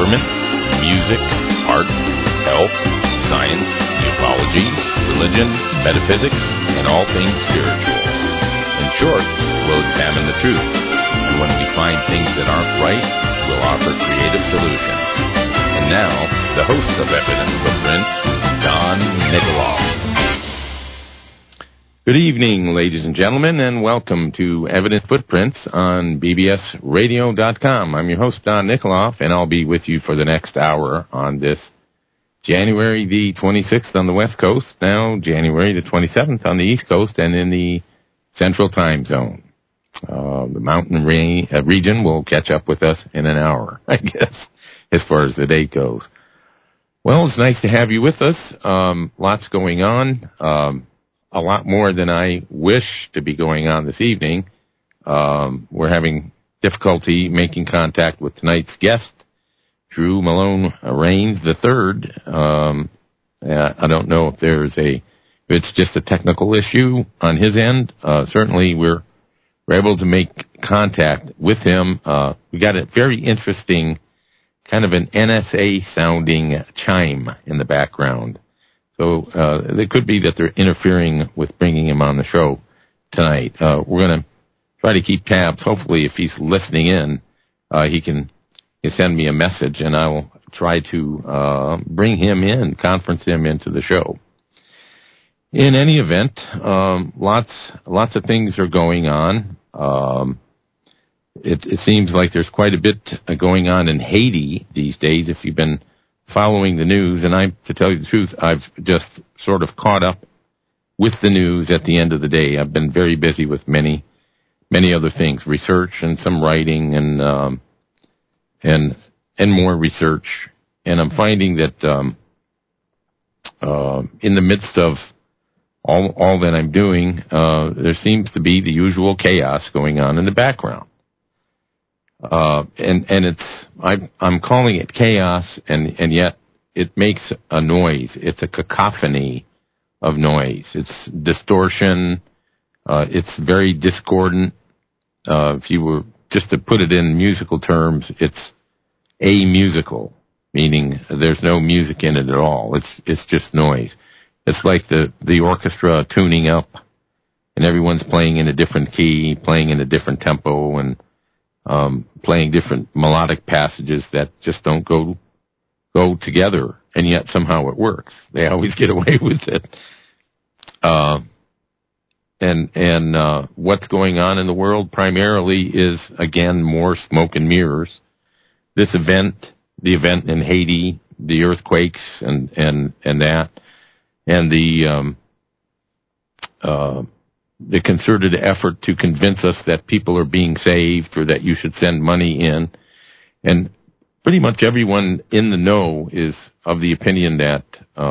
government, music, art, health, science, ufology, religion, metaphysics, and all things spiritual. In short, we'll examine the truth, and when we find things that aren't right, we'll offer creative solutions. And now, the host of Evidence Footprints, Don Nikoloff. Good evening, ladies and gentlemen, and welcome to Evidence Footprints on bbsradio.com. I'm your host, Don Nikoloff, and I'll be with you for the next hour on this January the 26th on the West Coast, now January the 27th on the East Coast and in the Central Time Zone. The mountain region will catch up with us in an hour, I guess, as far as the date goes. Well, it's nice to have you with us. Lots going on. A lot more than I wish to be going on this evening. We're having difficulty making contact with tonight's guest, Drew Malone Rains III. I don't know if it's just a technical issue on his end. Certainly we're able to make contact with him. We got a very interesting kind of an NSA-sounding chime in the background. So it could be that they're interfering with bringing him on the show tonight. We're going to try to keep tabs. Hopefully, if he's listening in, he can send me a message, and I will try to bring him in, conference him into the show. In any event, lots of things are going on. It seems like there's quite a bit going on in Haiti these days. If you've been following the news, and to tell you the truth, I've just sort of caught up with the news at the end of the day. I've been very busy with many other things, research and some writing and more research. And I'm finding that in the midst of all that I'm doing, there seems to be the usual chaos going on in the background. And I'm calling it chaos, and yet it makes a noise. It's a cacophony of noise. It's distortion. It's very discordant. If you were just to put it in musical terms, it's amusical, meaning there's no music in it at all. It's just noise. It's like the orchestra tuning up, and everyone's playing in a different key, playing in a different tempo, and playing different melodic passages that just don't go together, and yet somehow it works. They always get away with it. And what's going on in the world primarily is, again, more smoke and mirrors. The event in Haiti, the earthquakes and that, and the concerted effort to convince us that people are being saved or that you should send money in. And pretty much everyone in the know is of the opinion that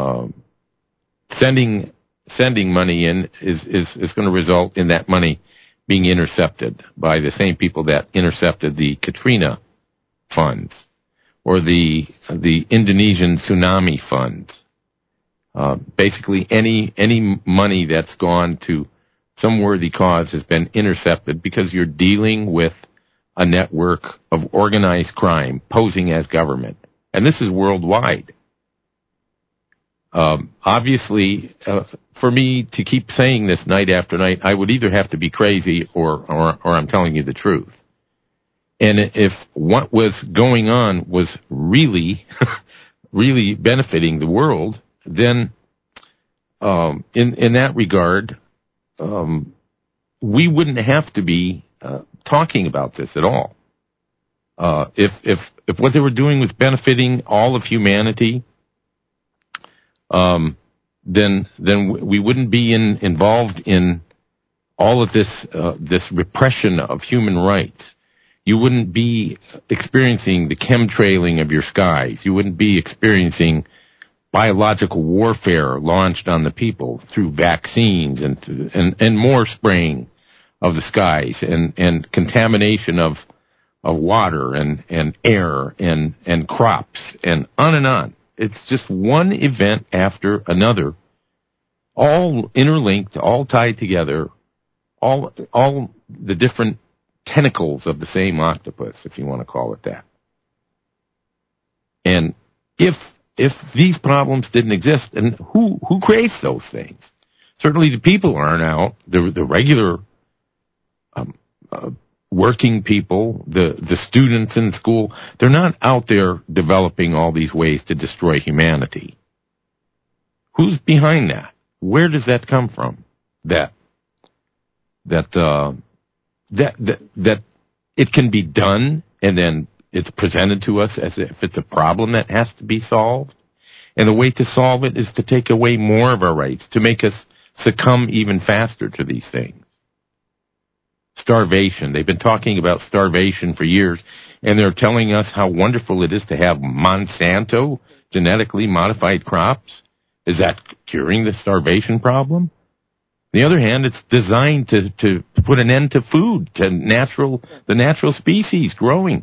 sending money in is going to result in that money being intercepted by the same people that intercepted the Katrina funds or the Indonesian tsunami funds. Basically, any money that's gone to some worthy cause has been intercepted because you're dealing with a network of organized crime posing as government. And this is worldwide. Obviously, for me to keep saying this night after night, I would either have to be crazy or I'm telling you the truth. And if what was going on was really, really benefiting the world, then in that regard, we wouldn't have to be talking about this at all. If what they were doing was benefiting all of humanity, then we wouldn't be involved in all of this repression of human rights. You wouldn't be experiencing the chemtrailing of your skies. You wouldn't be experiencing biological warfare launched on the people through vaccines and more spraying of the skies and contamination of water and air and crops and on and on. It's just one event after another, all interlinked, all tied together, all the different tentacles of the same octopus, if you want to call it that. And if these problems didn't exist, and who creates those things? Certainly the people aren't out. The regular working people, the students in school, they're not out there developing all these ways to destroy humanity. Who's behind that? Where does that come from? That it can be done, and then it's presented to us as if it's a problem that has to be solved. And the way to solve it is to take away more of our rights, to make us succumb even faster to these things. Starvation. They've been talking about starvation for years, and they're telling us how wonderful it is to have Monsanto genetically modified crops. Is that curing the starvation problem? On the other hand, it's designed to put an end to food, to the natural species growing.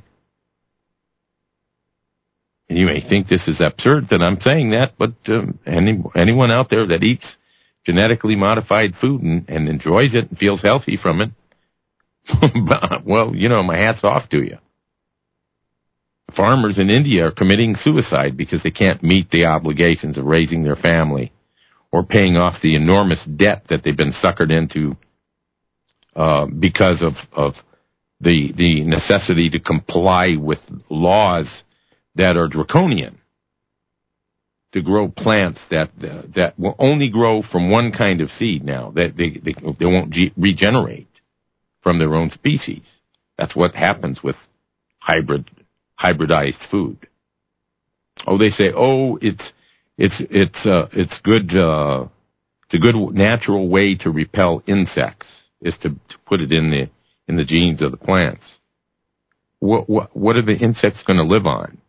And you may think this is absurd that I'm saying that, but anyone out there that eats genetically modified food and enjoys it and feels healthy from it, well, my hat's off to you. Farmers in India are committing suicide because they can't meet the obligations of raising their family or paying off the enormous debt that they've been suckered into because of the necessity to comply with laws that are draconian, to grow plants that will only grow from one kind of seed now, that they won't regenerate from their own species. That's what happens with hybridized food. Oh, they say, it's good. It's a good natural way to repel insects is to put it in the genes of the plants. What are the insects going to live on?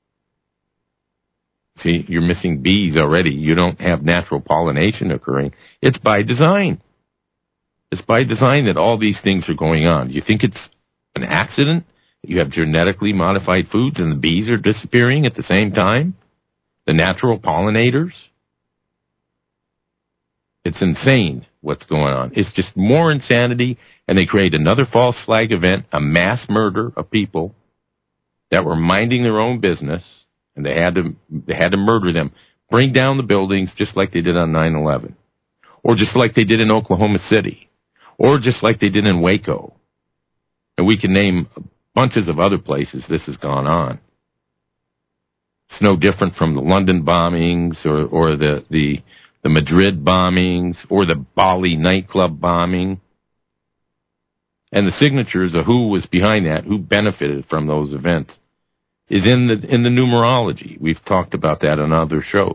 See, you're missing bees already. You don't have natural pollination occurring. It's by design. It's by design that all these things are going on. Do you think it's an accident that you have genetically modified foods and the bees are disappearing at the same time? The natural pollinators? It's insane what's going on. It's just more insanity, and they create another false flag event, a mass murder of people that were minding their own business, and they had to murder them, bring down the buildings just like they did on 9/11, or just like they did in Oklahoma City, or just like they did in Waco. And we can name bunches of other places this has gone on. It's no different from the London bombings or the Madrid bombings or the Bali nightclub bombing. And the signatures of who was behind that, who benefited from those events, is in the numerology. We've talked about that on other shows.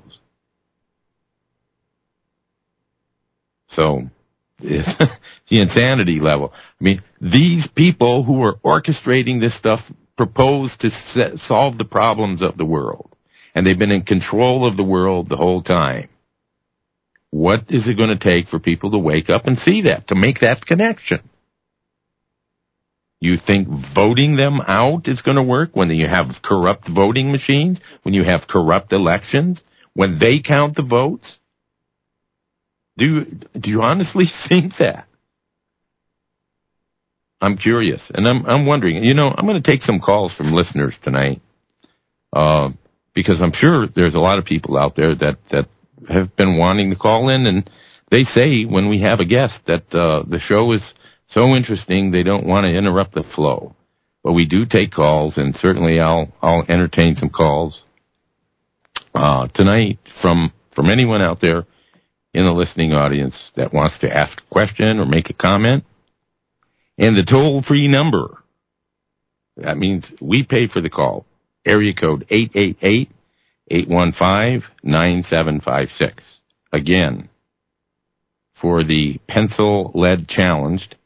So it's the insanity level. I mean, these people who are orchestrating this stuff propose to solve the problems of the world, and they've been in control of the world the whole time. What is it going to take for people to wake up and see that, to make that connection? You think voting them out is going to work when you have corrupt voting machines, when you have corrupt elections, when they count the votes? Do you honestly think that? I'm curious, and I'm wondering. I'm going to take some calls from listeners tonight because I'm sure there's a lot of people out there that have been wanting to call in, and they say when we have a guest that the show is so interesting they don't want to interrupt the flow. But we do take calls, and certainly I'll entertain some calls tonight from anyone out there in the listening audience that wants to ask a question or make a comment. And the toll-free number, that means we pay for the call, area code 888-815-9756. Again, for the pencil lead challenged,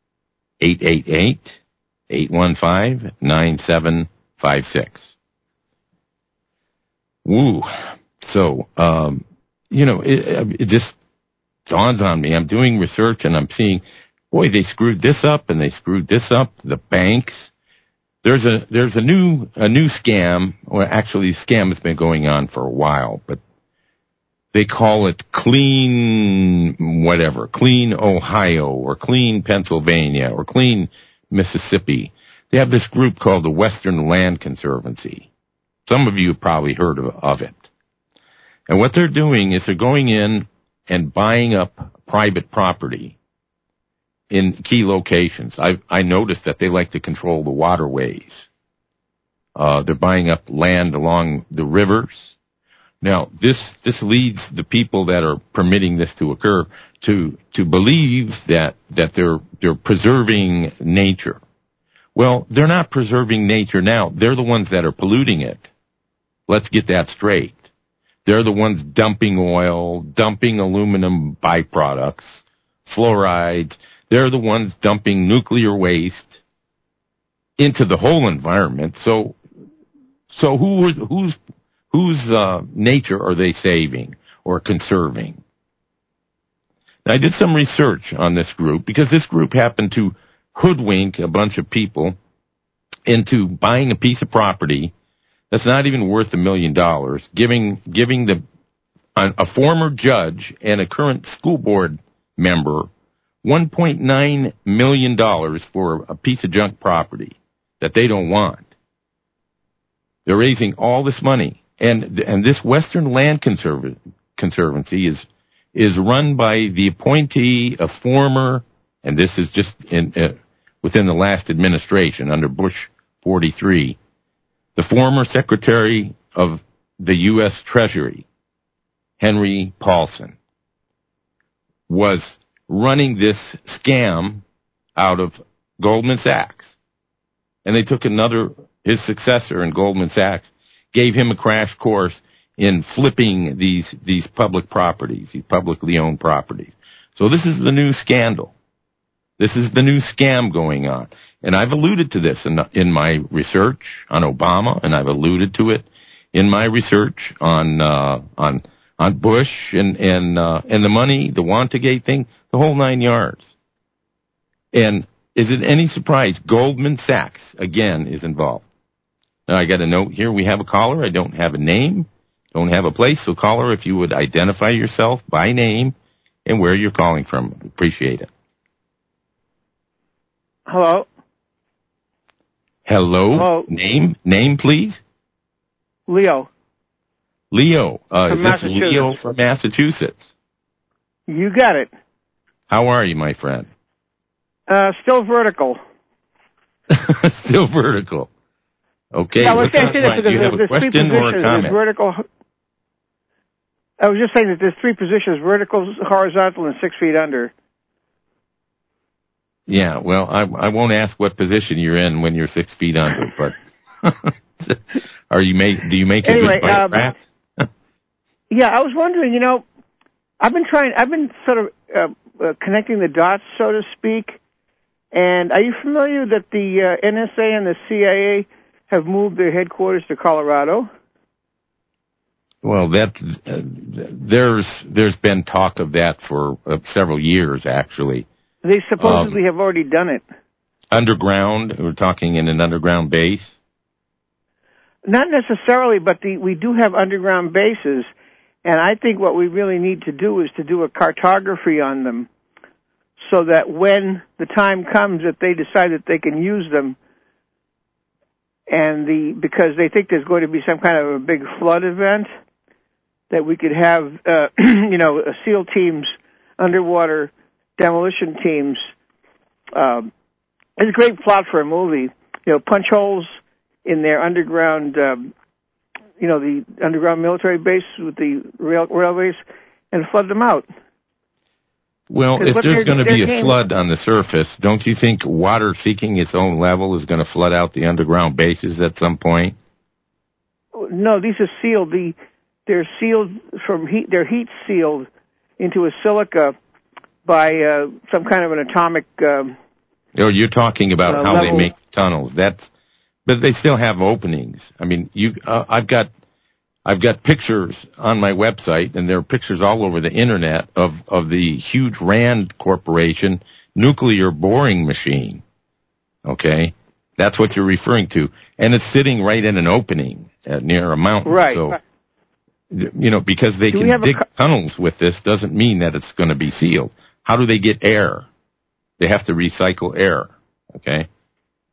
888-815-9756. Woo. So, it just dawns on me. I'm doing research and I'm seeing, boy, they screwed this up and they screwed this up. The banks. There's a new scam. Well, actually, the scam has been going on for a while, but they call it Clean Ohio or Clean Pennsylvania or Clean Mississippi. They have this group called the Western Land Conservancy. It's Some of you have probably heard of it. And what they're doing is they're going in and buying up private property in key locations. I noticed that they like to control the waterways. They're buying up land along the rivers. Now, this leads the people that are permitting this to occur to believe that they're preserving nature. Well, they're not preserving nature now. They're the ones that are polluting it. Let's get that straight. They're the ones dumping oil, dumping aluminum byproducts, fluorides. They're the ones dumping nuclear waste into the whole environment. So whose nature are they saving or conserving? Now, I did some research on this group because this group happened to hoodwink a bunch of people into buying a piece of property that's not even worth $1 million, giving a former judge and a current school board member $1.9 million for a piece of junk property that they don't want. They're raising all this money, and this Western Land Conservancy is run by the appointee of former, and this is just within the last administration under Bush 43, the former Secretary of the U.S. Treasury, Henry Paulson, was running this scam out of Goldman Sachs. And they took his successor in Goldman Sachs, gave him a crash course in flipping these public properties, these publicly owned properties. So this is the new scandal. This is the new scam going on. And I've alluded to this in my research on Obama, and I've alluded to it in my research on Bush and the money, the Wantegate thing, the whole 9 yards. And is it any surprise Goldman Sachs again is involved? Now I got a note here. We have a caller. I don't have a name, don't have a place. So caller, if you would identify yourself by name and where you're calling from, appreciate it. Hello. Hello. Name, please. Leo. Leo. Is this Leo from Massachusetts? You got it. How are you, my friend? Still vertical. Still vertical. Okay. Yeah, do you have a question or a comment? Vertical. I was just saying that there's three positions: vertical, horizontal, and 6 feet under. Yeah, well, I won't ask what position you're in when you're 6 feet under, but do you make a good bite wrap? Yeah, I was wondering, I've been sort of connecting the dots, so to speak, and are you familiar that the NSA and the CIA have moved their headquarters to Colorado? Well, there's been talk of that for several years, actually. They supposedly have already done it. Underground? We're talking in an underground base? Not necessarily, but we do have underground bases, and I think what we really need to do is to do a cartography on them so that when the time comes that they decide that they can use them, because they think there's going to be some kind of a big flood event, that we could have, SEAL teams, underwater demolition teams. It's a great plot for a movie. Punch holes in their underground, the underground military base with the railways, and flood them out. Well, if there's going to be a flood on the surface, don't you think water seeking its own level is going to flood out the underground bases at some point? No, these are sealed. They're sealed from heat. They're heat sealed into a silica by some kind of an atomic. You're talking about how they make tunnels. But they still have openings. I mean, I've got pictures on my website, and there are pictures all over the internet of the huge Rand Corporation nuclear boring machine. Okay, that's what you're referring to, and it's sitting right in an opening near a mountain. Right. So, because they can dig tunnels with this doesn't mean that it's going to be sealed. How do they get air? They have to recycle air. Okay.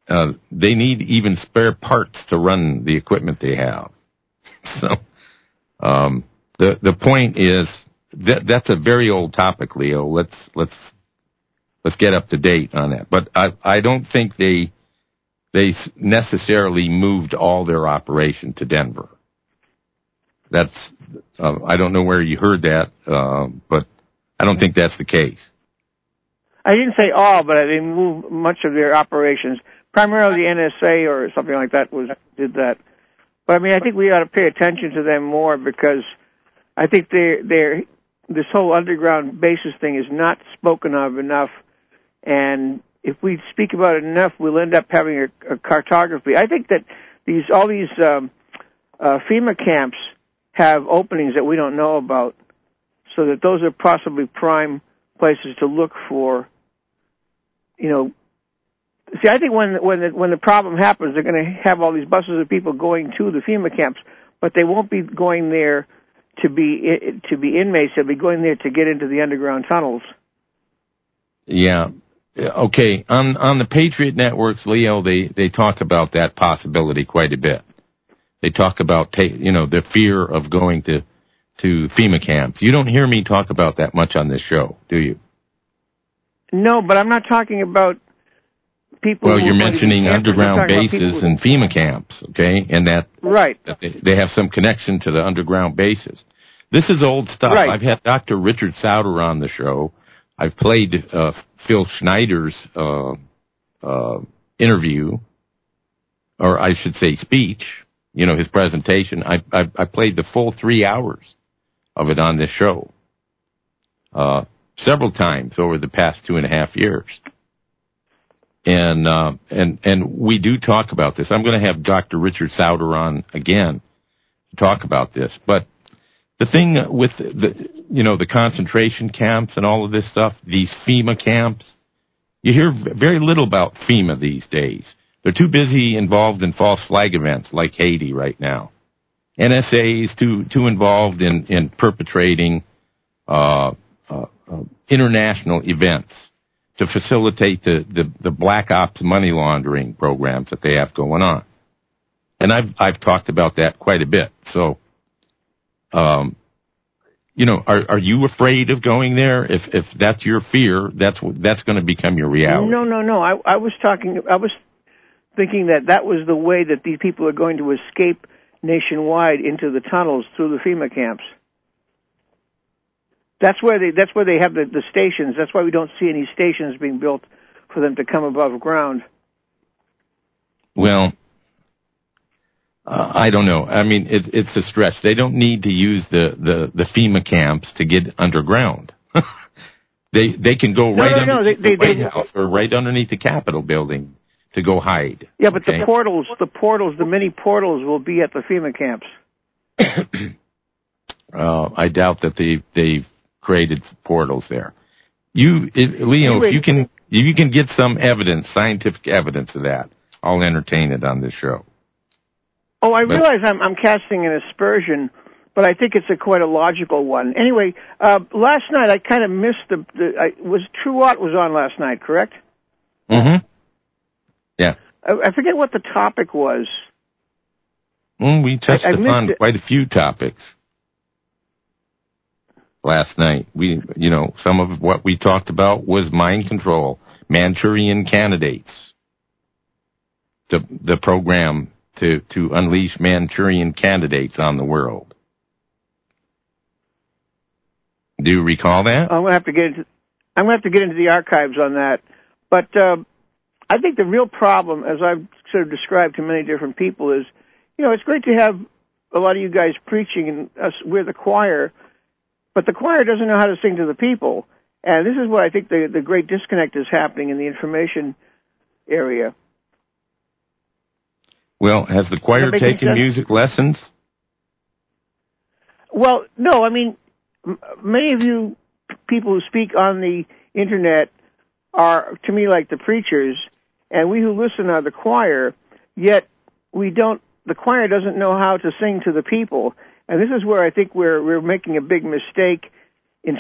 they need even spare parts to run the equipment they have. So the point is that's a very old topic, Leo. Let's get up to date on that. But I don't think they necessarily moved all their operation to Denver. That's I don't know where you heard that, but I don't think that's the case. I didn't say all, but they moved much of their operations. Primarily the NSA or something like that did that. But I mean, I think we ought to pay attention to them more because I think this whole underground bases thing is not spoken of enough. And if we speak about it enough, we'll end up having a cartography. I think that all these FEMA camps have openings that we don't know about, so that those are possibly prime places to look for. You know, see, I think when the problem happens, they're going to have all these buses of people going to the FEMA camps, but they won't be going there to be inmates. They'll be going there to get into the underground tunnels. Yeah. Okay. On the Patriot networks, Leo, they talk about that possibility quite a bit. They talk about the fear of going to FEMA camps. You don't hear me talk about that much on this show, do you? No, but I'm not talking about people. Well, you're mentioning underground bases and FEMA camps, okay, and that right. That they have some connection to the underground bases. This is old stuff. Right. I've had Dr. Richard Sauter on the show. I've played Phil Schneider's interview, or I should say speech. His presentation. I played the full 3 hours of it on this show several times over the past 2.5 years. And we do talk about this. I'm going to have Dr. Richard Sauter on again to talk about this. But the thing with the concentration camps and all of this stuff, these FEMA camps, you hear very little about FEMA these days. They're too busy involved in false flag events like Haiti right now. NSA is too involved in perpetrating international events to facilitate the black ops money laundering programs that they have going on. And I've talked about that quite a bit. So, are you afraid of going there? If that's your fear, that's going to become your reality. No. I was thinking that was the way that these people are going to escape nationwide into the tunnels through the FEMA camps. That's where they have the stations. That's why we don't see any stations being built for them to come above ground. Well, I don't know. I mean, it's a stretch. They don't need to use the FEMA camps to get underground. They can go right underneath the White House or right underneath the Capitol building to go hide. Yeah, but okay? the mini portals will be at the FEMA camps. I doubt that they've created portals there. Leo, anyway, if you can get some evidence, scientific evidence of that, I'll entertain it on this show. Oh, I realize I'm casting an aspersion, but I think it's quite a logical one. Anyway, last night I kind of missed True Watt was on last night, correct? Mm-hmm. Yeah. I forget what the topic was. We touched upon quite a few topics last night. Some of what we talked about was mind control, Manchurian candidates, the program to unleash Manchurian candidates on the world. Do you recall that? I'm going to have to get into the archives on that. But I think the real problem, as I've sort of described to many different people, is, it's great to have a lot of you guys preaching, and we're the choir, but the choir doesn't know how to sing to the people. And this is where I think the great disconnect is happening in the information area. Well, has the choir taken music lessons? Well, no. I mean, many of you people who speak on the Internet are, to me, like the preachers, and we who listen are the choir, yet the choir doesn't know how to sing to the people. And this is where I think we're making a big mistake in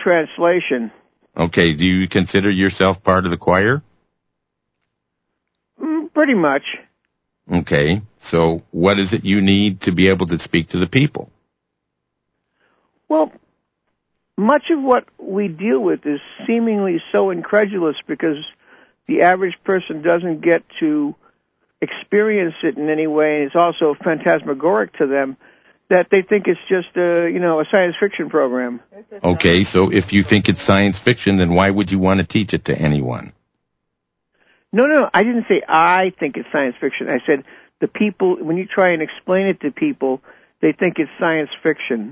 translation. Okay, do you consider yourself part of the choir? Pretty much. Okay, so what is it you need to be able to speak to the people? Well, much of what we deal with is seemingly so incredulous because the average person doesn't get to experience it in any way, and it's also phantasmagoric to them, that they think it's just a science fiction program. Okay, so if you think it's science fiction, then why would you want to teach it to anyone? No, I didn't say I think it's science fiction. I said the people, when you try and explain it to people, they think it's science fiction.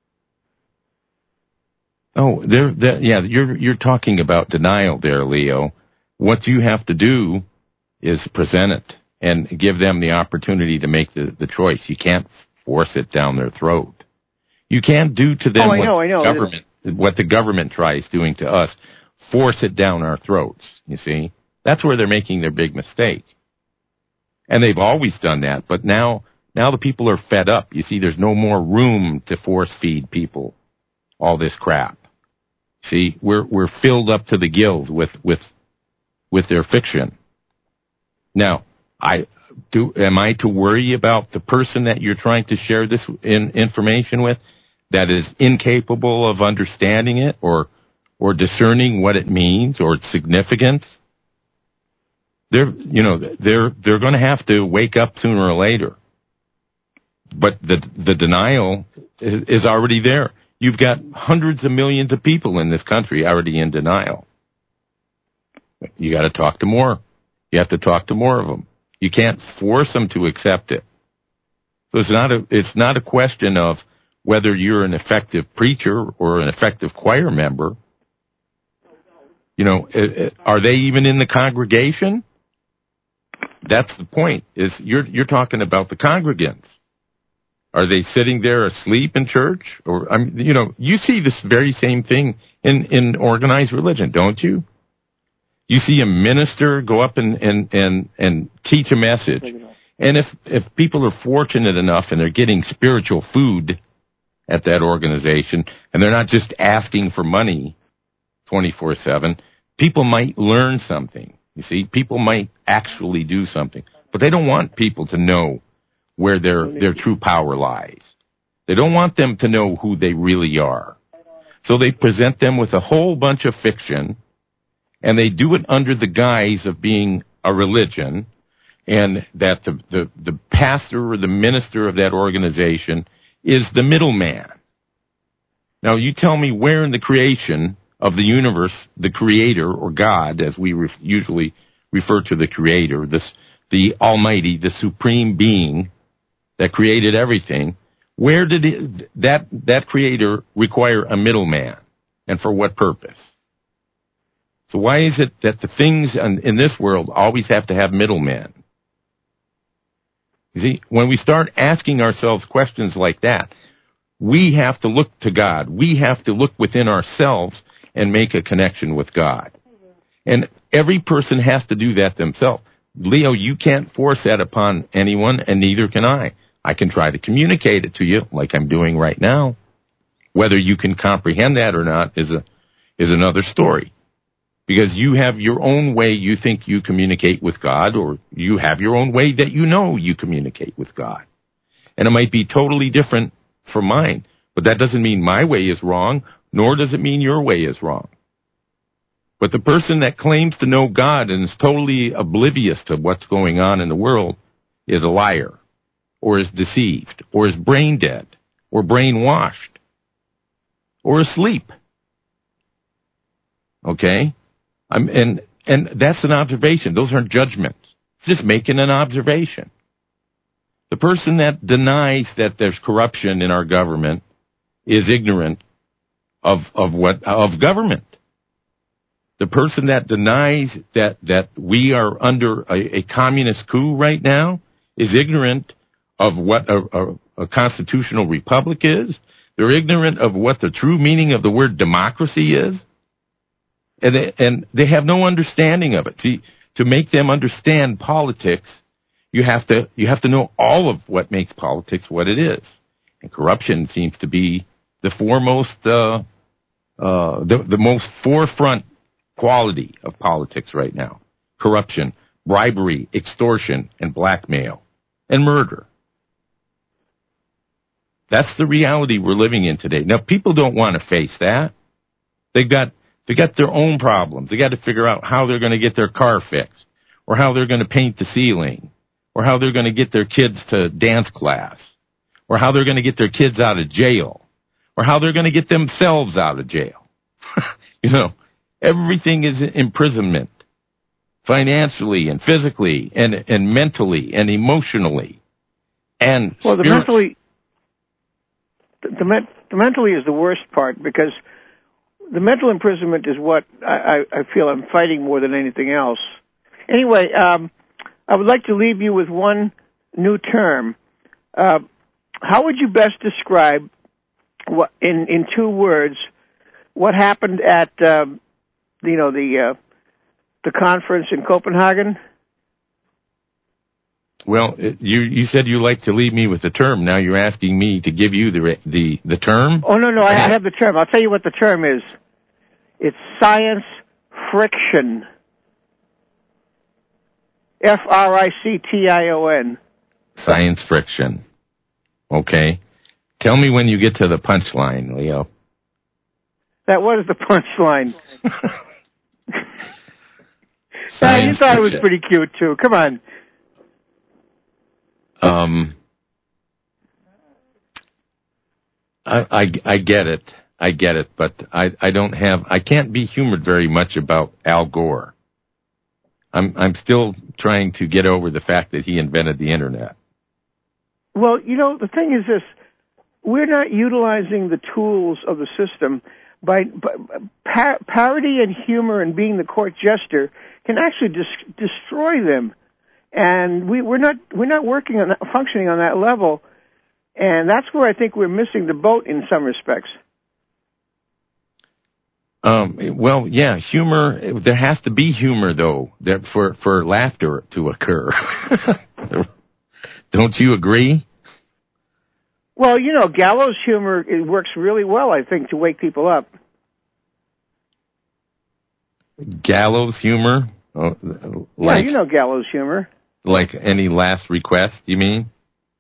Oh, you're talking about denial there, Leo. What you have to do is present it and give them the opportunity to make the choice. You can't force it down their throat. You can't do to them what the government tries doing to us, force it down our throats, you see. That's where they're making their big mistake. And they've always done that, but now the people are fed up. You see, there's no more room to force feed people all this crap. See, we're filled up to the gills with their fiction. Now, am I to worry about the person that you're trying to share this information with that is incapable of understanding it or discerning what it means or its significance? They're going to have to wake up sooner or later. But the denial is already there. You've got hundreds of millions of people in this country already in denial. You got to talk to more. You have to talk to more of them. You can't force them to accept it. So it's not a question of whether you're an effective preacher or an effective choir member. Are they even in the congregation? That's the point. Is you're talking about the congregants. Are they sitting there asleep in church? Or you see this very same thing in organized religion, don't you? You see a minister go up and teach a message. And if people are fortunate enough and they're getting spiritual food at that organization, and they're not just asking for money 24/7, people might learn something. You see, people might actually do something. But they don't want people to know where their true power lies. They don't want them to know who they really are. So they present them with a whole bunch of fiction, and they do it under the guise of being a religion, and that the pastor or the minister of that organization is the middleman. Now, you tell me where in the creation of the universe, the creator, or God, as we usually refer to the creator, the almighty, the supreme being that created everything, where did that creator require a middleman, and for what purpose? So why is it that the things in this world always have to have middlemen? You see, when we start asking ourselves questions like that, we have to look to God. We have to look within ourselves and make a connection with God. And every person has to do that themselves. Leo, you can't force that upon anyone, and neither can I. I can try to communicate it to you like I'm doing right now. Whether you can comprehend that or not is another story. Because you have your own way you think you communicate with God, or you have your own way that you communicate with God. And it might be totally different from mine. But that doesn't mean my way is wrong, nor does it mean your way is wrong. But the person that claims to know God and is totally oblivious to what's going on in the world is a liar, or is deceived, or is brain dead, or brainwashed, or asleep. Okay? And that's an observation. Those aren't judgments. Just making an observation. The person that denies that there's corruption in our government is ignorant of government. The person that denies that we are under a communist coup right now is ignorant of what a constitutional republic is. They're ignorant of what the true meaning of the word democracy is. And they have no understanding of it. See, to make them understand politics, you have to know all of what makes politics what it is. And corruption seems to be the foremost, the most forefront quality of politics right now. Corruption, bribery, extortion, and blackmail, and murder. That's the reality we're living in today. Now, people don't want to face that. They got their own problems. They got to figure out how they're going to get their car fixed, or how they're going to paint the ceiling, or how they're going to get their kids to dance class, or how they're going to get their kids out of jail, or how they're going to get themselves out of jail. Everything is imprisonment, financially and physically and mentally and emotionally. And well, the mentally is the worst part, because the mental imprisonment is what I feel I'm fighting more than anything else. Anyway, I would like to leave you with one new term. How would you best describe, what, in 2 words, what happened at the conference in Copenhagen? Well, you said you like to leave me with the term. Now you're asking me to give you the term? Oh, no, I have the term. I'll tell you what the term is. It's science friction. Friction. Science friction. Okay. Tell me when you get to the punchline, Leo. That was the punchline. You thought it was pretty cute, too. Come on. I get it. I get it, but I can't be humored very much about Al Gore. I'm still trying to get over the fact that he invented the internet. Well, the thing is this: we're not utilizing the tools of the system. By parody and humor and being the court jester can actually destroy them, and we're not functioning on that level, and that's where I think we're missing the boat in some respects. Well, yeah, humor. There has to be humor, though, for laughter to occur. Don't you agree? Well, gallows humor, it works really well, I think, to wake people up. Gallows humor? Yeah, gallows humor. Like any last request, you mean?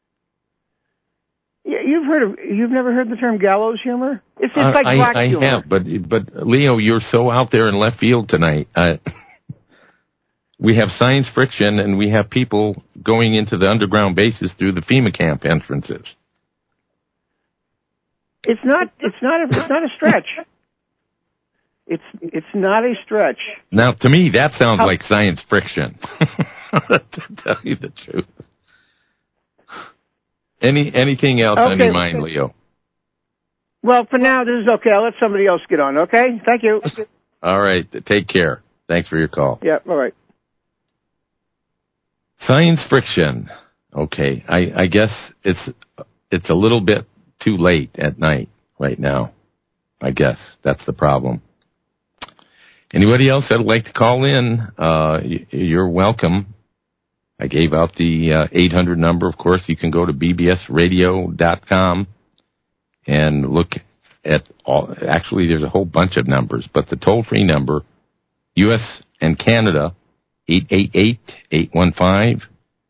Yeah, you've never heard the term gallows humor? It's like black humor. I have, but Leo, you're so out there in left field tonight. We have science friction, and we have people going into the underground bases through the FEMA camp entrances. It's not a stretch. It's not a stretch. Now, to me, that sounds like science friction. To tell you the truth. Anything else on your mind, Leo? Well, for now, this is okay. I'll let somebody else get on, okay? Thank you. All right. Take care. Thanks for your call. Yeah, all right. Science friction. Okay. I guess it's a little bit too late at night right now. I guess that's the problem. Anybody else that'd like to call in, you're welcome. I gave out the 800 number. Of course, you can go to bbsradio.com and look at all. Actually, there's a whole bunch of numbers, but the toll-free number, U.S. and Canada, 888-815-9756.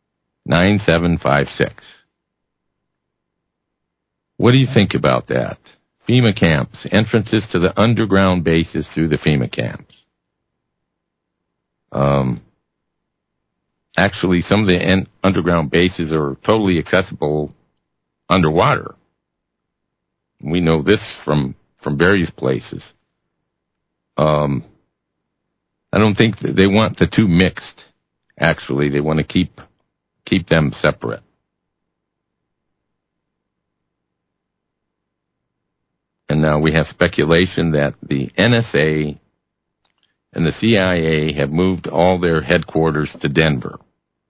What do you think about that? FEMA camps, entrances to the underground bases through the FEMA camps. Actually, some of the underground bases are totally accessible underwater. We know this from various places. I don't think they want the two mixed. Actually, they want to keep them separate. And now we have speculation that the NSA and the CIA have moved all their headquarters to Denver,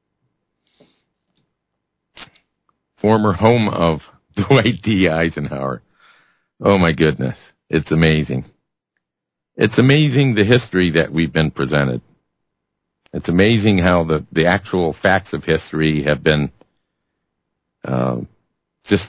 former home of Dwight D. Eisenhower. Oh, my goodness. It's amazing. It's amazing the history that we've been presented. It's amazing how the actual facts of history have been just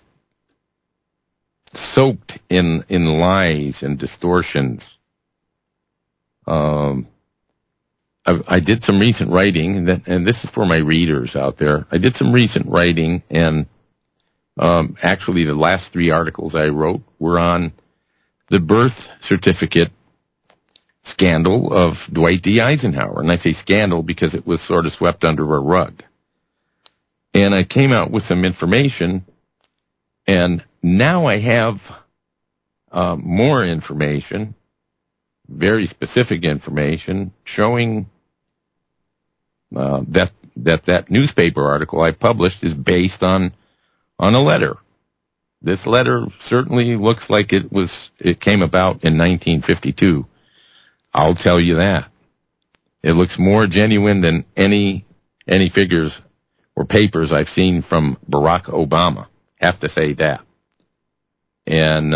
soaked in lies and distortions. I've I did some recent writing, and this is for my readers out there. I did some recent writing, and actually the last 3 articles I wrote were on the birth certificate scandal of Dwight D. Eisenhower. And I say scandal because it was sort of swept under a rug. And I came out with some information, and now I have more information, very specific information, showing that newspaper article I published is based on a letter. This letter certainly looks like it came about in 1952. I'll tell you that. It looks more genuine than any figures or papers I've seen from Barack Obama. Have to say that. And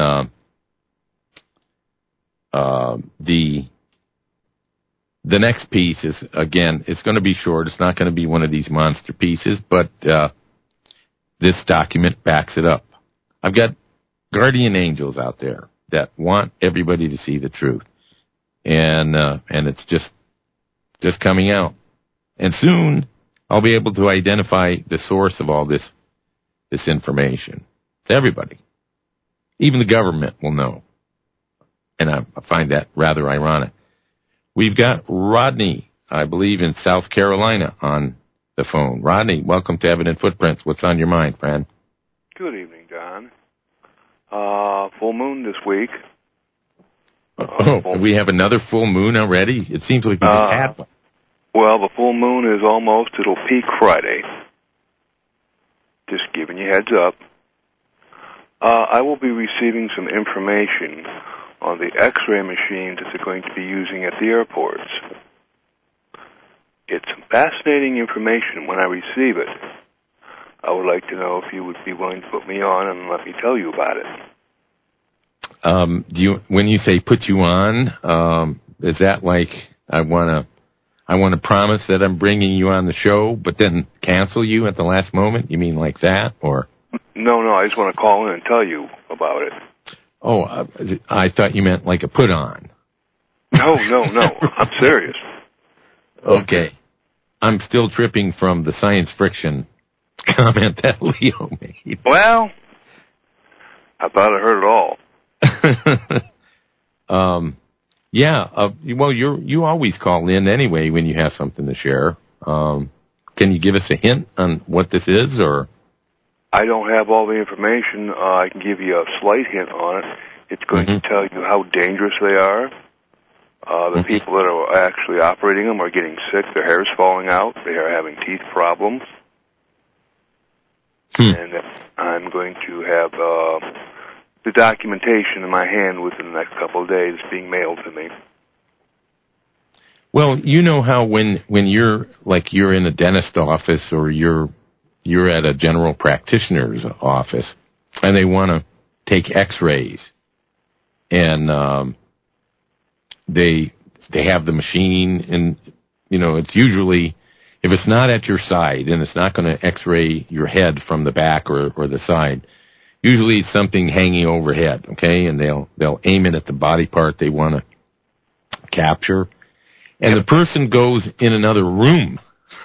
the next piece is, again, it's going to be short. It's not going to be one of these monster pieces, but this document backs it up. I've got guardian angels out there that want everybody to see the truth. And it's just coming out. And soon I'll be able to identify the source of all this information. Everybody. Even the government will know. And I find that rather ironic. We've got Rodney, I believe, in South Carolina on the phone. Rodney, welcome to Evident Footprints. What's on your mind, friend? Good evening, Don. Full moon this week. We have another full moon already? It seems like we just had one. Well, the full moon is it'll peak Friday. Just giving you heads up. I will be receiving some information on the X-ray machines that they're going to be using at the airports. It's fascinating information. When I receive it, I would like to know if you would be willing to put me on and let me tell you about it. When you say put you on, is that like I want to promise that I'm bringing you on the show, but then cancel you at the last moment? You mean like that, or? No, I just want to call in and tell you about it. Oh, I thought you meant like a put on. No, I'm serious. Okay. I'm still tripping from the science friction comment that Leo made. Well, I thought I heard it all. Well, you always call in anyway when you have something to share. Can you give us a hint on what this is, or? I don't have all the information. I can give you a slight hint on it. It's going to tell you how dangerous they are. The people that are actually operating them are getting sick. Their hair's falling out. They are having teeth problems. And I'm going to have the documentation in my hand within the next couple of days being mailed to me. Well, you know how when you're in a dentist office or you're at a general practitioner's office and they want to take X-rays and they have the machine, and it's usually, if it's not at your side and it's not going to X-ray your head from the back or the side, usually it's something hanging overhead, okay? And they'll aim it at the body part they want to capture. And the person goes in another room.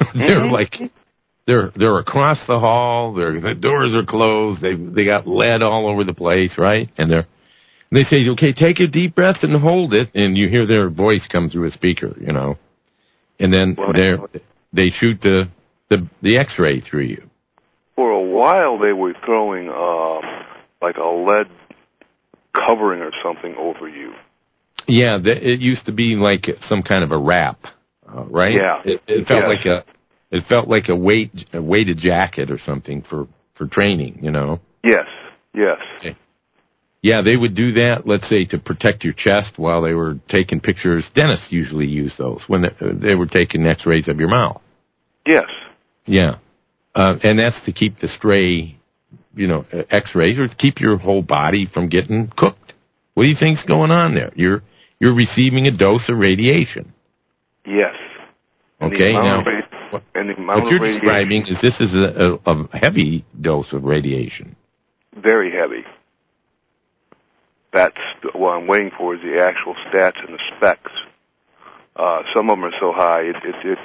They're across the hall. The doors are closed. They got lead all over the place, right? And they say, okay, take a deep breath and hold it. And you hear their voice come through a speaker, And then they shoot the X-ray through you. For a while, they were throwing like a lead covering or something over you. Yeah, it used to be like some kind of a wrap, right? Yeah, it felt like a weighted jacket or something for training, Yes. Okay. Yeah, they would do that, let's say, to protect your chest while they were taking pictures. Dentists usually use those when they were taking X-rays of your mouth. Yes. Yeah. And that's to keep the stray, X-rays, or to keep your whole body from getting cooked. What do you think's going on there? You're receiving a dose of radiation. Yes. Okay, now what you're describing is this is a heavy dose of radiation. Very heavy. That's what I'm waiting for, is the actual stats and the specs Some of them are so high, it's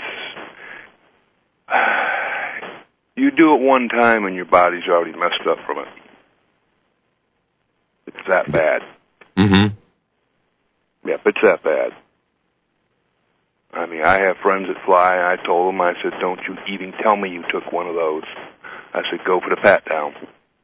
you do it one time and your body's already messed up from it. It's that bad. Mm-hmm. Yep, it's that bad. I mean, I have friends that fly, and I told them, I said, don't you even tell me you took one of those. I said, go for the pat down.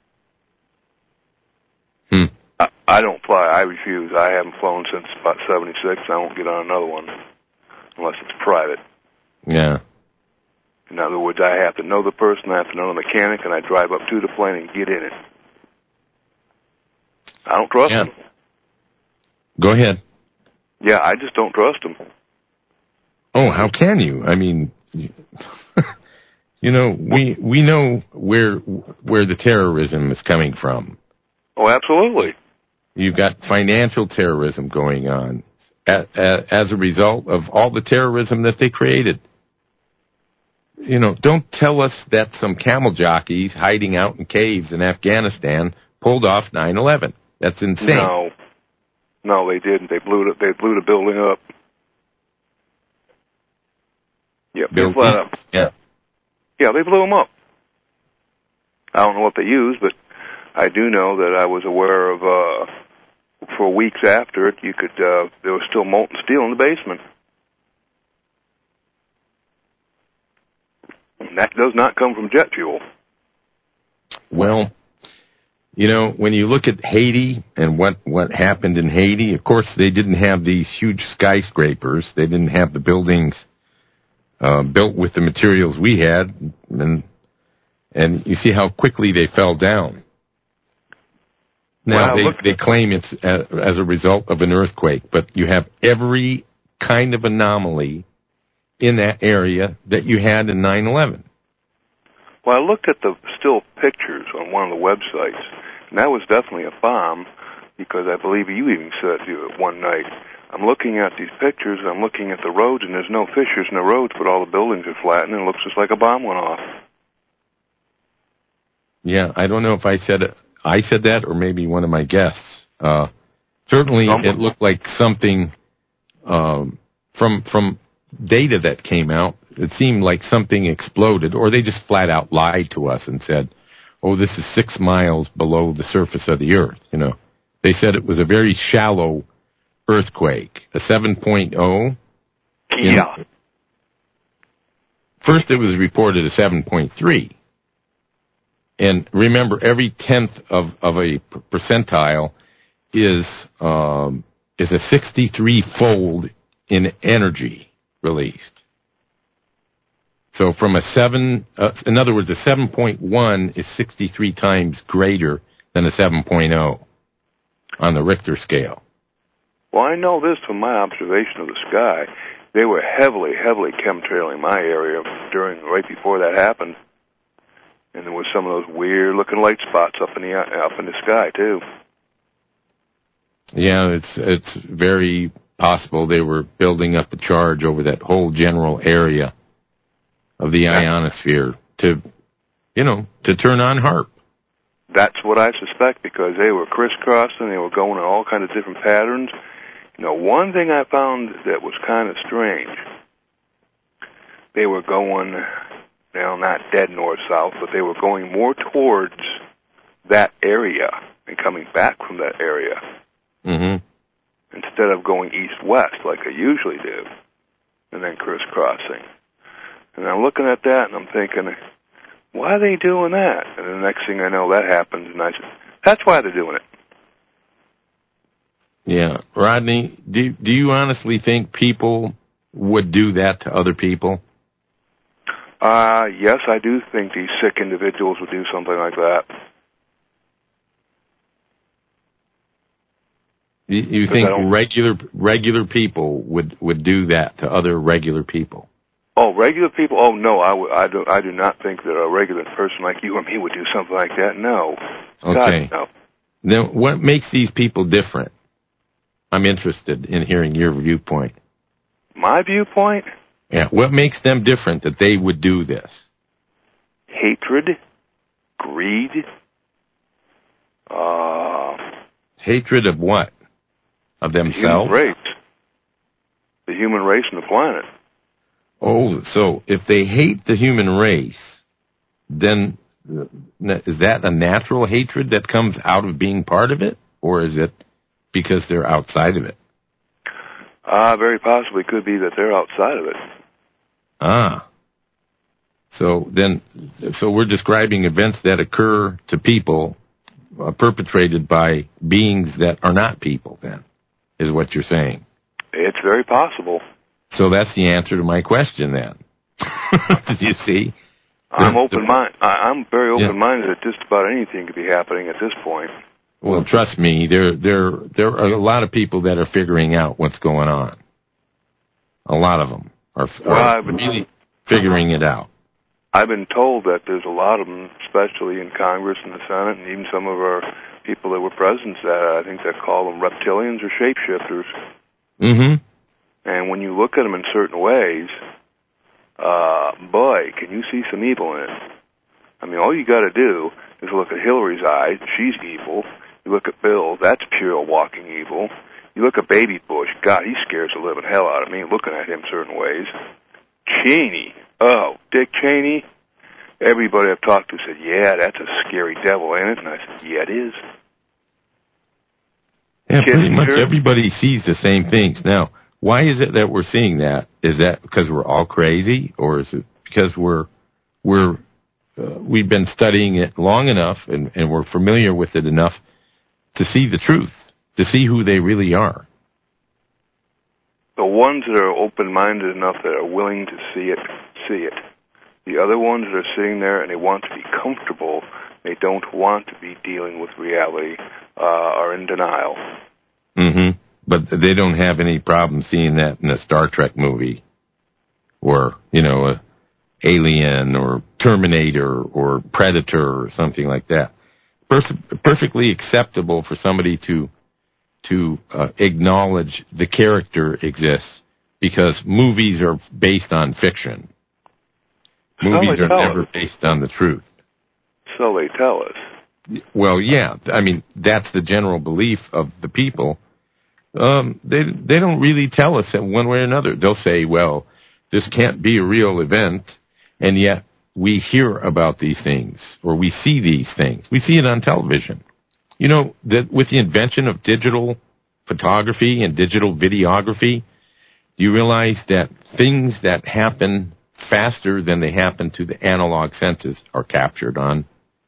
I don't fly. I refuse. I haven't flown since about 76. I won't get on another one unless it's private. Yeah. In other words, I have to know the person, I have to know the mechanic, and I drive up to the plane and get in it. I don't trust them. Go ahead. Yeah, I just don't trust them. Oh, how can you? I mean, you know, we know where the terrorism is coming from. Oh, absolutely. You've got financial terrorism going on as a result of all the terrorism that they created. You know, don't tell us that some camel jockeys hiding out in caves in Afghanistan pulled off 9/11. That's insane. No, they didn't. They blew the building up. Yep, they blew up. Yeah. Yeah, they blew them up. I don't know what they used, but I do know that I was aware of, for weeks after it, there was still molten steel in the basement. And that does not come from jet fuel. Well, you know, when you look at Haiti and what happened in Haiti, of course, they didn't have these huge skyscrapers. They didn't have the buildings built with the materials we had, and you see how quickly they fell down. Now, they claim it's as a result of an earthquake, but you have every kind of anomaly in that area that you had in 9/11. Well, I looked at the still pictures on one of the websites, and that was definitely a bomb, because I believe you even said one night, I'm looking at these pictures, I'm looking at the roads, and there's no fissures in the roads, but all the buildings are flattened, and it looks just like a bomb went off. Yeah, I don't know if I said that, or maybe one of my guests. Certainly, it looked like something from data that came out. It seemed like something exploded, or they just flat out lied to us and said, "Oh, this is 6 miles below the surface of the Earth." You know, they said it was a very shallow earthquake, a 7.0. Yeah. First, it was reported as 7.3. And remember, every tenth of a percentile is a 63-fold in energy released. So from a 7, in other words, a 7.1 is 63 times greater than a 7.0 on the Richter scale. Well, I know this from my observation of the sky. They were heavily chemtrailing my area right before that happened. And there was some of those weird-looking light spots up in the sky too. Yeah, it's very possible they were building up the charge over that whole general area of the ionosphere to turn on HAARP. That's what I suspect, because they were crisscrossing, they were going in all kinds of different patterns. You know, one thing I found that was kind of strange, they were going, not dead north-south, but they were going more towards that area and coming back from that area. Mm-hmm. Instead of going east-west like they usually do, and then crisscrossing. And I'm looking at that, and I'm thinking, why are they doing that? And the next thing I know, that happens, and I said, that's why they're doing it. Yeah. Rodney, do you honestly think people would do that to other people? Yes, I do think these sick individuals would do something like that. You think regular people would do that to other regular people? Oh, regular people? Oh, no, I do not think that a regular person like you or me would do something like that. No. Okay. God, no. Now, what makes these people different? I'm interested in hearing your viewpoint. My viewpoint? Yeah. What makes them different that they would do this? Hatred, greed. Hatred of what? Of themselves? Human race. the human race and the planet. Oh, so if they hate the human race, then is that a natural hatred that comes out of being part of it? Or is it because they're outside of it? Very possibly could be that they're outside of it. So we're describing events that occur to people perpetrated by beings that are not people, then, is what you're saying. It's very possible. So that's the answer to my question, then. Did you see? I'm very open-minded that just about anything could be happening at this point. Well, trust me, there are a lot of people that are figuring out what's going on. A lot of them are really figuring it out. I've been told that there's a lot of them, especially in Congress and the Senate, and even some of our people that were presidents that I think they call them reptilians or shapeshifters. Mm-hmm. And when you look at them in certain ways, boy, can you see some evil in it. I mean, all you got to do is look at Hillary's eyes. She's evil. You look at Bill. That's pure walking evil. You look at Baby Bush. God, he scares the living hell out of me looking at him certain ways. Cheney. Oh, Dick Cheney. Everybody I've talked to said, yeah, that's a scary devil, ain't it? And I said, yeah, it is. Yeah, pretty much everybody sees the same things. Now, why is it that we're seeing that? Is that because we're all crazy, or is it because we've been studying it long enough and we're familiar with it enough to see the truth, to see who they really are? The ones that are open-minded enough that are willing to see it, see it. The other ones that are sitting there and they want to be comfortable, they don't want to be dealing with reality, are in denial. Mm-hmm. But they don't have any problem seeing that in a Star Trek movie or, a Alien or Terminator or Predator or something like that. Perfectly acceptable for somebody to acknowledge the character exists because movies are based on fiction. Movies are never based on the truth. So they tell us. Well, yeah. I mean, that's the general belief of the people. They don't really tell us one way or another. They'll say, well, this can't be a real event, and yet we hear about these things, or we see these things. We see it on television. That with the invention of digital photography and digital videography, do you realize that things that happen faster than they happen to the analog senses are captured on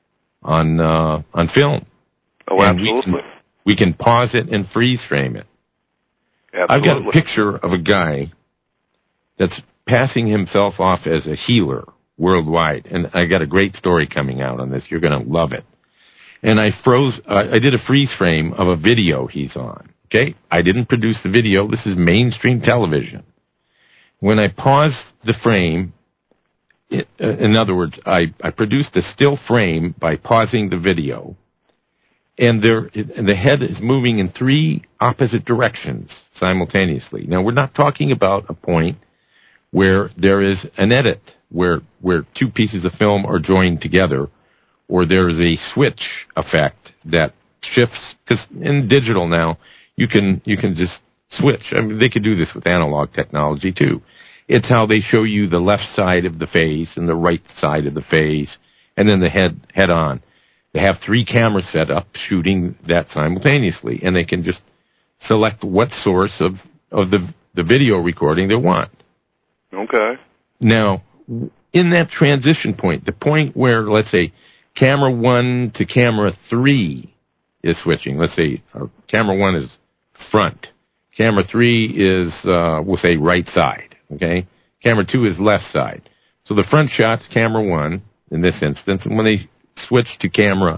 film? Oh, and absolutely. We can pause it and freeze frame it. Absolutely. I've got a picture of a guy that's passing himself off as a healer worldwide, and I got a great story coming out on this. You're going to love it. And I did a freeze frame of a video he's on. Okay? I didn't produce the video. This is mainstream television. When I paused the frame, in other words, I produced a still frame by pausing the video, and the head is moving in three opposite directions simultaneously. Now, we're not talking about a point where there is an edit, where two pieces of film are joined together, or there is a switch effect that shifts. Because in digital now, you can just switch. I mean, they could do this with analog technology too. It's how they show you the left side of the face and the right side of the face, and then the head on. They have three cameras set up shooting that simultaneously, and they can just select what source of the video recording they want. Okay. Now, in that transition point, the point where, let's say, camera 1 to camera 3 is switching. Let's say camera 1 is front. Camera 3 is, we'll say, right side. Okay? Camera 2 is left side. So the front shot's camera 1 in this instance, and when they switch to camera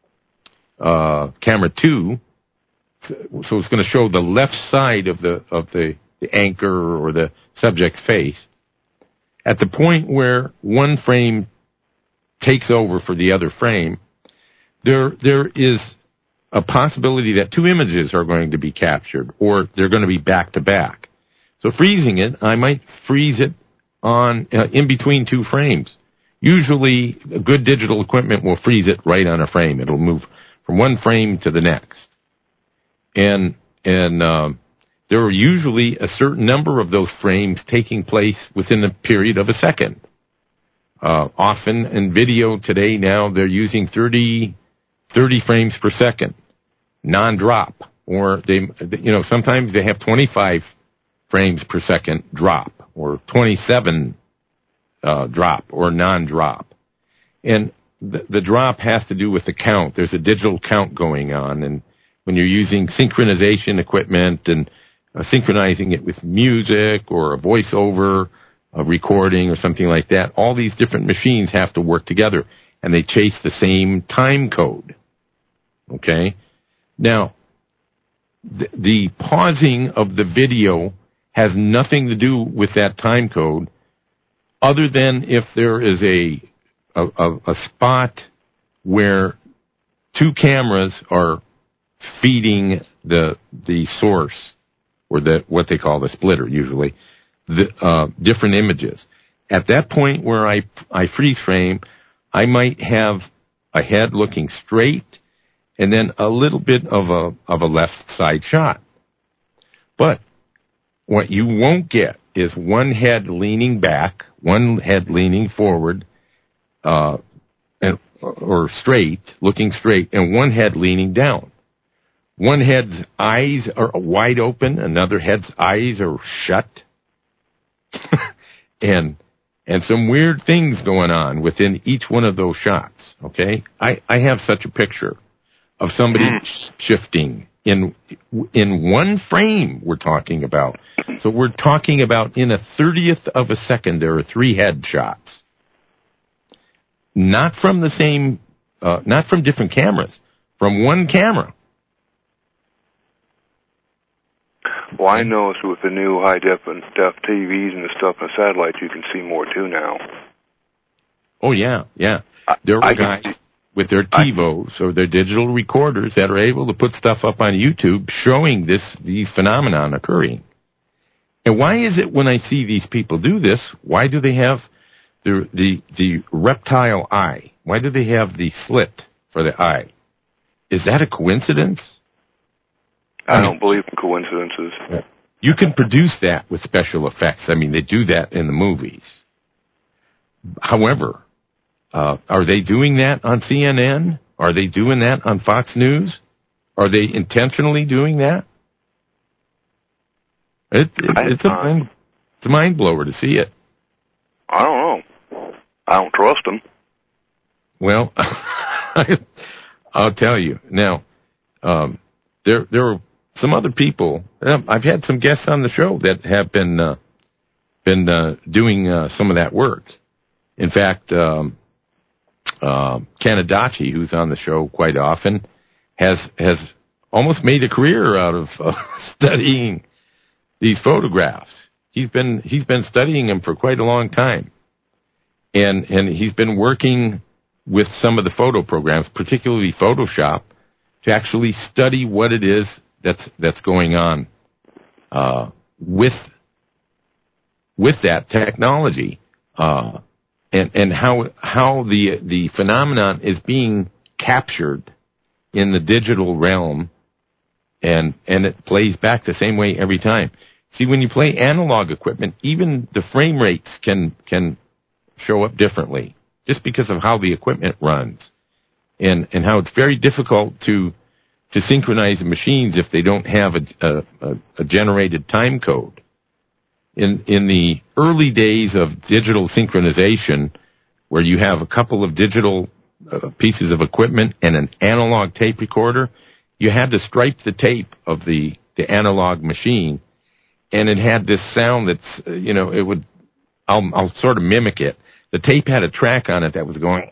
2, so it's going to show the left side of the anchor or the subject's face. At the point where one frame takes over for the other frame, there is a possibility that two images are going to be captured, or they're going to be back to back. So freezing it, I might freeze it on in between two frames. Usually, good digital equipment will freeze it right on a frame. It'll move from one frame to the next. And there are usually a certain number of those frames taking place within a period of a second. Often in video today now, they're using 30 frames per second, non-drop. Or sometimes they have 25 frames per second drop, or 27 drop, or non-drop. And the drop has to do with the count. There's a digital count going on, and when you're using synchronization equipment and synchronizing it with music or a voiceover, a recording or something like that, all these different machines have to work together, and they chase the same time code. Okay? Now, the pausing of the video has nothing to do with that time code, other than if there is a spot where two cameras are feeding the source, or what they call the splitter usually, the different images. At that point where I freeze frame, I might have a head looking straight, and then a little bit of a left side shot. But what you won't get is one head leaning back, one head leaning forward, or straight, looking straight, and one head leaning down. One head's eyes are wide open, another head's eyes are shut. and some weird things going on within each one of those shots, okay? I have such a picture of somebody shifting in one frame we're talking about. So we're talking about in a 30th of a second, there are 3 head shots. Not from the same, not from different cameras, from one camera. Well, I noticed with the new high-def TVs and the stuff on satellites, you can see more too now. Oh, yeah. There are guys with their TiVos or their digital recorders that are able to put stuff up on YouTube showing these phenomenon occurring. And why is it when I see these people do this, why do they have the reptile eye? Why do they have the slit for the eye? Is that a coincidence? I don't believe in coincidences. You can produce that with special effects. I mean, they do that in the movies. However, are they doing that on CNN? Are they doing that on Fox News? Are they intentionally doing that? It's a mind blower to see it. I don't know. I don't trust them. Well, I'll tell you. Now, there are some other people. I've had some guests on the show that have been doing some of that work. In fact, Canadachi, who's on the show quite often, has almost made a career out of studying these photographs. He's been studying them for quite a long time, and he's been working with some of the photo programs, particularly Photoshop, to actually study what it is that's going on with that technology, and how the phenomenon is being captured in the digital realm, and it plays back the same way every time. See, when you play analog equipment, even the frame rates can show up differently, just because of how the equipment runs, and how it's very difficult to synchronize machines if they don't have a generated time code. In the early days of digital synchronization, where you have a couple of digital pieces of equipment and an analog tape recorder, you had to stripe the tape of the analog machine, and it had this sound that's, it would, I'll sort of mimic it. The tape had a track on it that was going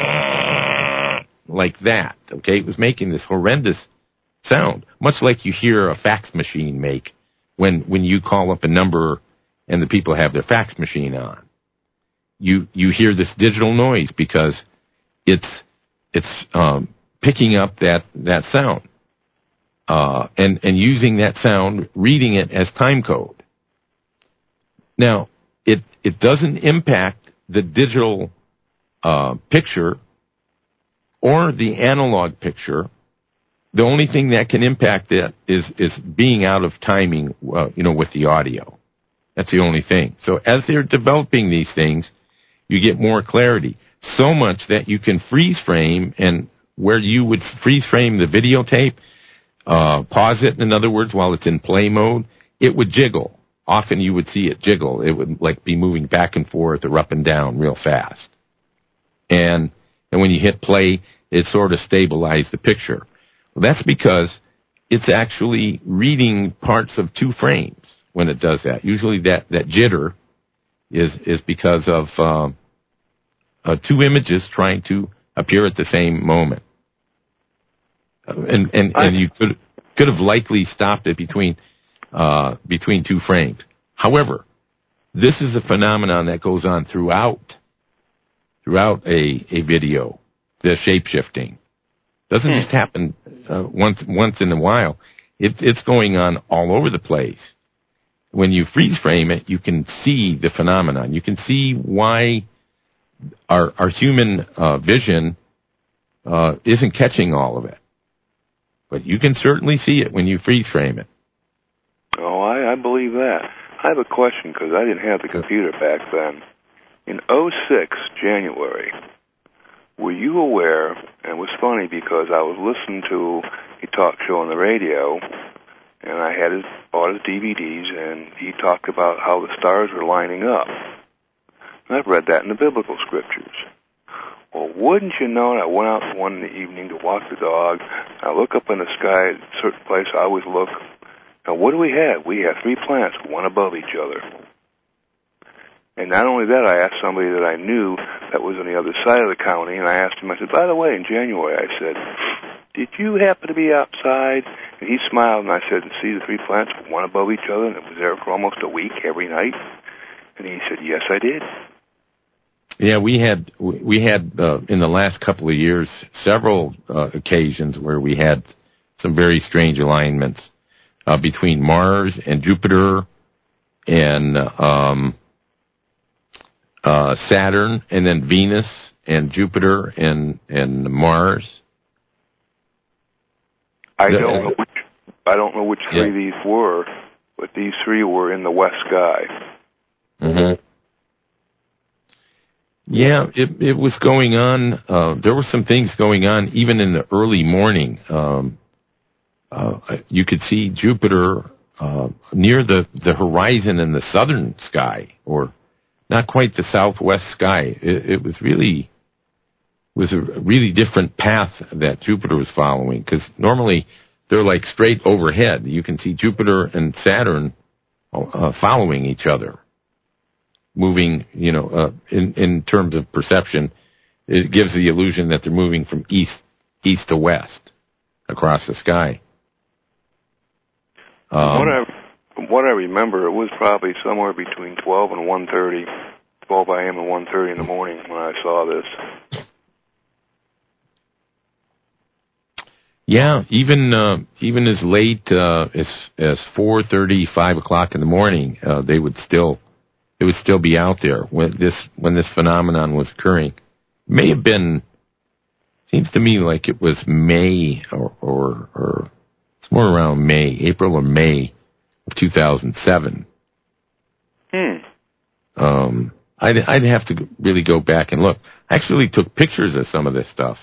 like that, okay? It was making this horrendous sound, much like you hear a fax machine make when you call up a number and the people have their fax machine on. You hear this digital noise because it's picking up that sound and using that sound, reading it as time code. Now, it doesn't impact the digital picture or the analog picture the only thing that can impact that is being out of timing, with the audio. That's the only thing. So as they're developing these things, you get more clarity. So much that you can freeze frame, and where you would freeze frame the videotape, pause it, in other words, while it's in play mode, it would jiggle. Often you would see it jiggle. It would be moving back and forth or up and down real fast. And when you hit play, it sort of stabilized the picture. Well, that's because it's actually reading parts of 2 frames when it does that. Usually that jitter is because of 2 images trying to appear at the same moment. And you could have likely stopped it between 2 frames. However, this is a phenomenon that goes on throughout a video, the shape-shifting. Doesn't just happen once in a while. It's going on all over the place. When you freeze frame it, you can see the phenomenon. You can see why our human vision isn't catching all of it. But you can certainly see it when you freeze frame it. Oh, I believe that. I have a question because I didn't have the computer back then. In 2006, January, were you aware, and it was funny because I was listening to a talk show on the radio, and I had bought his DVDs, and he talked about how the stars were lining up. And I've read that in the biblical scriptures. Well, wouldn't you know it, I went out one in the evening to walk the dog. I look up in the sky at a certain place I always look. Now, what do we have? We have 3 planets, one above each other. And not only that, I asked somebody that I knew that was on the other side of the county, and I asked him, I said, by the way, in January, I said, did you happen to be outside? And he smiled, and I said, see the 3 planets, one above each other, and it was there for almost a week every night? And he said, yes, I did. Yeah, we had in the last couple of years several occasions where we had some very strange alignments between Mars and Jupiter and Saturn, and then Venus and Jupiter and Mars. I don't know which 3 these were, but these 3 were in the west sky. Mm-hmm. Yeah, it was going on. There were some things going on even in the early morning. You could see Jupiter near the horizon in the southern sky, or not quite the southwest sky. It was a really different path that Jupiter was following, because normally they're like straight overhead. You can see Jupiter and Saturn following each other, moving, in terms of perception. It gives the illusion that they're moving from east to west across the sky. From what I remember, it was probably somewhere between 12 and 1:30, 12 a.m. and 1:30 in the morning when I saw this. Yeah, even as late as 4:30, 5 o'clock in the morning, it would still be out there when this phenomenon was occurring. May have been, seems to me like it was May or it's more around May, April or May of 2007. I'd have to really go back and look. I actually took pictures of some of this stuff.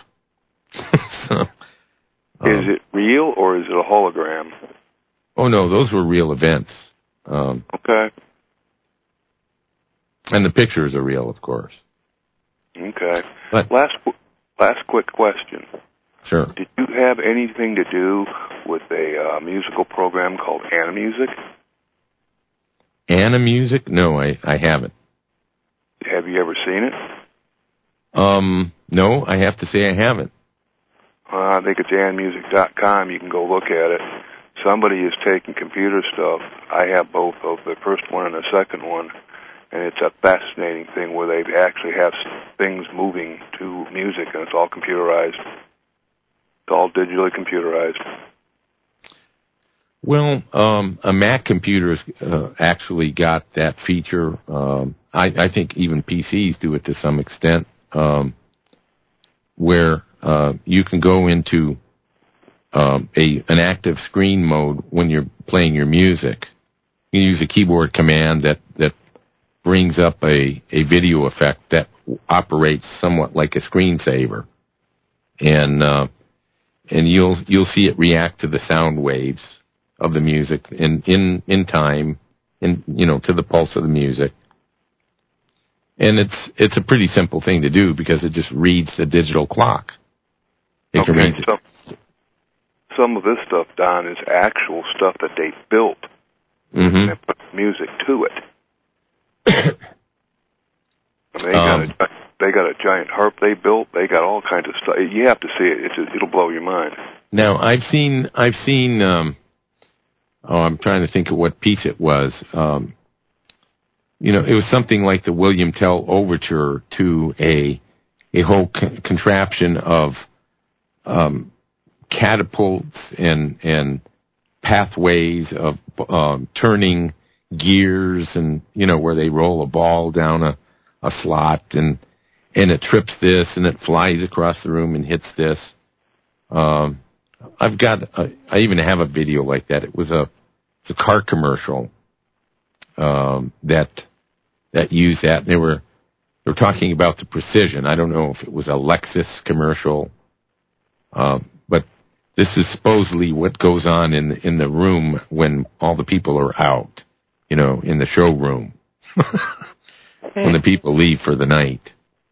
Is it real or is it a hologram? Oh no, those were real events. Okay. And the pictures are real, of course. Okay. But, last quick question. Sure. Did you have anything to do with a musical program called Animusic? Animusic? No, I haven't. Have you ever seen it? No, I have to say I haven't. I think it's animusic.com. You can go look at it. Somebody is taking computer stuff. I have both of the first one and the second one. And it's a fascinating thing where they actually have things moving to music, and it's all computerized. It's all digitally computerized. Well, a Mac computer actually got that feature. I think even PCs do it to some extent, where you can go into an active screen mode when you're playing your music. You use a keyboard command that brings up a video effect that operates somewhat like a screensaver, and you'll see it react to the sound waves of the music in time, to the pulse of the music. And it's a pretty simple thing to do because it just reads the digital clock. It can read some of this stuff, Don, is actual stuff that they built and put music to it. They got a giant harp they built. They got all kinds of stuff. You have to see it. It'll blow your mind. Now I've seen. I'm trying to think of what piece it was. It was something like the William Tell Overture to a whole contraption of catapults and pathways of turning gears, and where they roll a ball down a slot, and it trips this and it flies across the room and hits this. I even have a video like that. It was a car commercial that used that. And they were talking about the precision. I don't know if it was a Lexus commercial, but this is supposedly what goes on in the room when all the people are out, in the showroom, when the people leave for the night.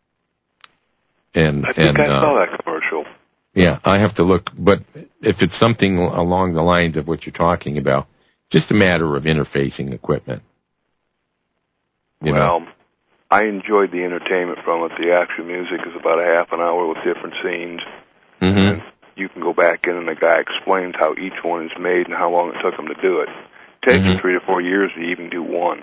And I think I saw that commercial. Yeah, I have to look. But if it's something along the lines of what you're talking about, just a matter of interfacing equipment. Well, I enjoyed the entertainment from it. The actual music is about a half an hour with different scenes. Mm-hmm. And you can go back in and the guy explains how each one is made and how long it took him to do it. It takes you 3 to 4 years to even do one.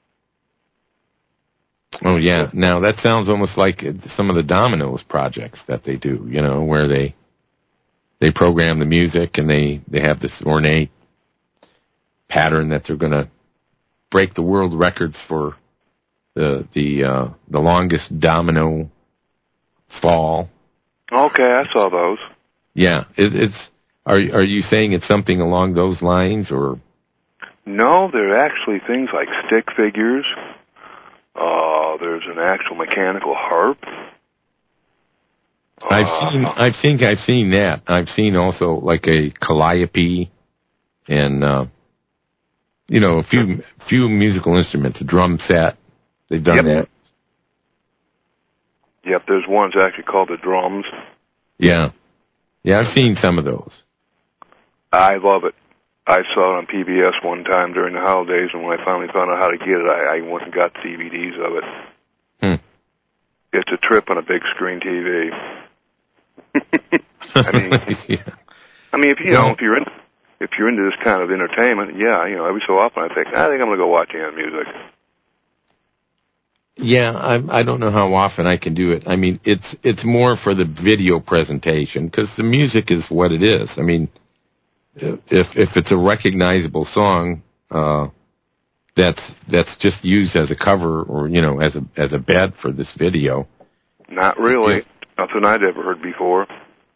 Oh, yeah. Now, that sounds almost like some of the Domino's projects that they do, where they program the music and they have this ornate pattern that they're going to break the world records for the longest domino fall. Okay, I saw those. Yeah, are you saying it's something along those lines, or? No, they're actually things like stick figures. There's an actual mechanical harp. I've seen that. I've seen also like a calliope, and a few musical instruments, a drum set. They've done that. Yep, there's ones actually called the drums. Yeah, I've seen some of those. I love it. I saw it on PBS one time during the holidays, and when I finally found out how to get it, I went and got DVDs of it. It's a trip on a big screen TV. If you're into this kind of entertainment, every so often I think I'm going to go watch AM music. Yeah, I don't know how often I can do it. I mean, it's more for the video presentation because the music is what it is. I mean, if it's a recognizable song, that's just used as a cover or as a bed for this video. Not really. Nothing I'd ever heard before.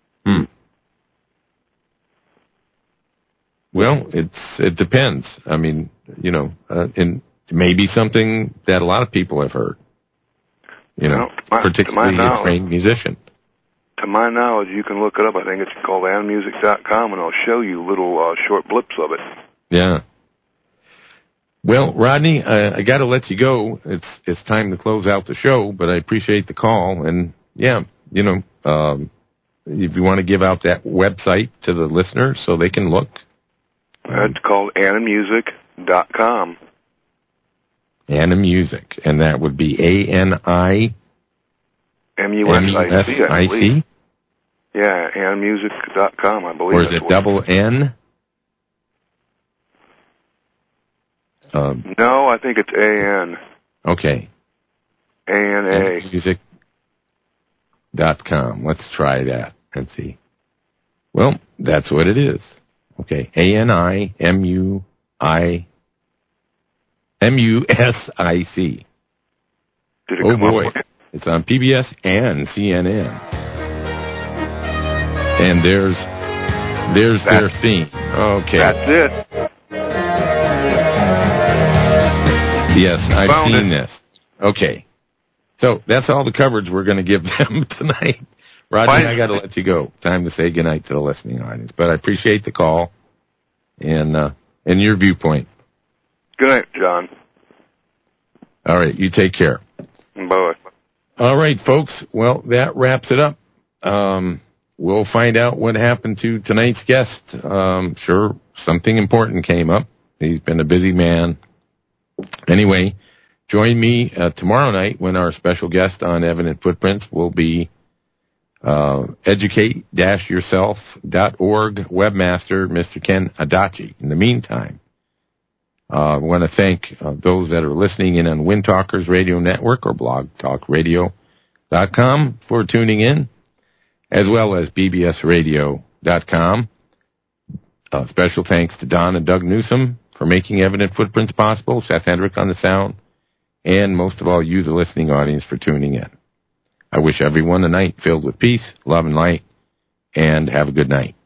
Well, it depends. I mean, and maybe something that a lot of people have heard. Particularly a trained musician. To my knowledge, you can look it up. I think it's called animmusic.com, and I'll show you little short blips of it. Yeah. Well, Rodney, I got to let you go. It's time to close out the show, but I appreciate the call. And, if you want to give out that website to the listeners so they can look. It's called animmusic.com. Animusic, and that would be ANIMUSIC? Yeah, animmusic.com, I believe. Or is it double N? No, I think it's AN. Okay. ANA. Animusic.com. Let's try that and see. Well, that's what it is. Okay. ANIMUSIC. Oh boy. It's on PBS and CNN. And there's There's their theme. Okay. That's it. Yes, I've seen this. Okay. So that's all the coverage we're going to give them tonight. Rodney, I got to let you go. Time to say goodnight to the listening audience. But I appreciate the call and your viewpoint. Good night, John. All right, you take care. Bye. All right, folks. Well, that wraps it up. We'll find out what happened to tonight's guest. Sure, something important came up. He's been a busy man. Anyway, join me tomorrow night when our special guest on Evident Footprints will be educate-yourself.org webmaster, Mr. Ken Adachi. In the meantime, I want to thank those that are listening in on Wind Talkers Radio Network or blogtalkradio.com for tuning in, as well as bbsradio.com. Special thanks to Don and Doug Newsom for making Evident Footprints possible, Seth Hendrick on the sound, and most of all, you, the listening audience, for tuning in. I wish everyone a night filled with peace, love, and light, and have a good night.